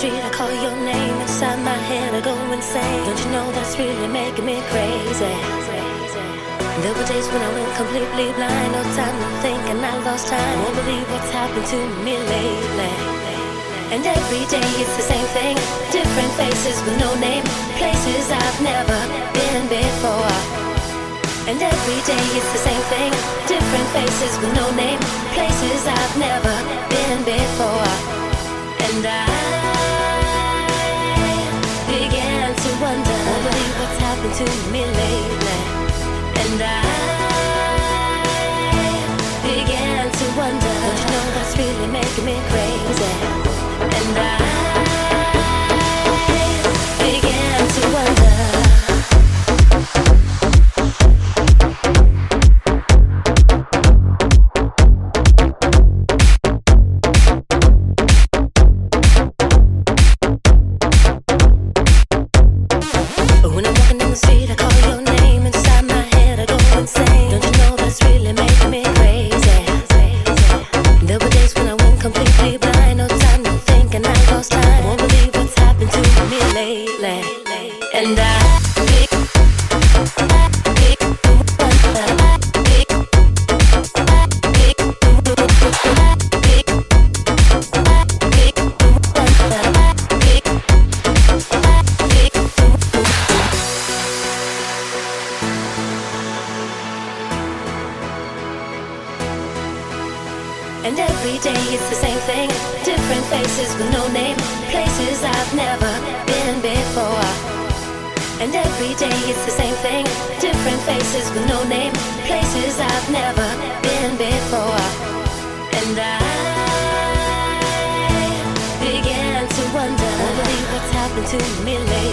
street, I call your name. Inside my head, I go insane. Don't you know that's really making me crazy? There were days when I went completely blind. No time to think and I lost time. Won't believe what's happened to me lately. And every day it's the same thing. Different faces with no name. Places I've never been before. And every day it's the same thing. Different faces with no name. Places I've never been before. And I began to wonder, won't believe what's happened to me lately. And I began to wonder, don't you know that's really making me crazy? And I began to wonder. And every day it's the same thing. Different faces with no name. Places I've never been before. And every day it's the same thing. Different faces with no name. Places I've never been before. And I began to wonder, won't believe what's happened to me lately.